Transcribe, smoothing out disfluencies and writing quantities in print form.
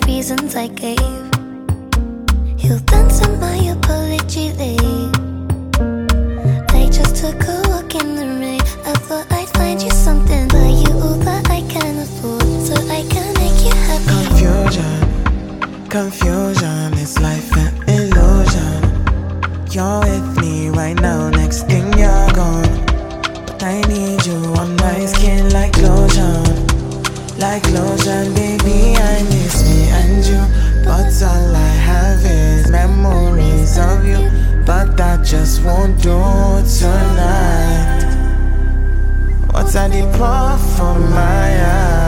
reasons I gave. He'll dance on my apology late. I just took a walk in the rain. I thought I'd find you something, buy you all that I can afford, so I can make you happy. Confusion, it's life an illusion. You're with me right now, next thing you're gone. But I need you on my skin like lotion. Like lotion, baby, I miss me and you. But all I have is memories of you. But that just won't do tonight. What's I did pour for my eyes?